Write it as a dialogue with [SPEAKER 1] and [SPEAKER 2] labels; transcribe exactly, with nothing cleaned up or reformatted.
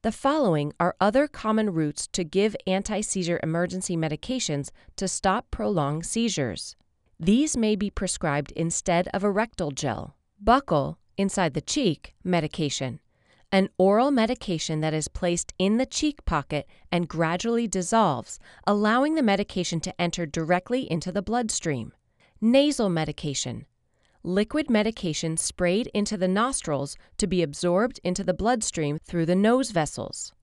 [SPEAKER 1] The following are other common routes to give anti-seizure emergency medications to stop prolonged seizures. These may be prescribed instead of a rectal gel. Buccal, inside the cheek, medication. An oral medication that is placed in the cheek pocket and gradually dissolves, allowing the medication to enter directly into the bloodstream. Nasal medication. Liquid medication sprayed into the nostrils to be absorbed into the bloodstream through the nose vessels.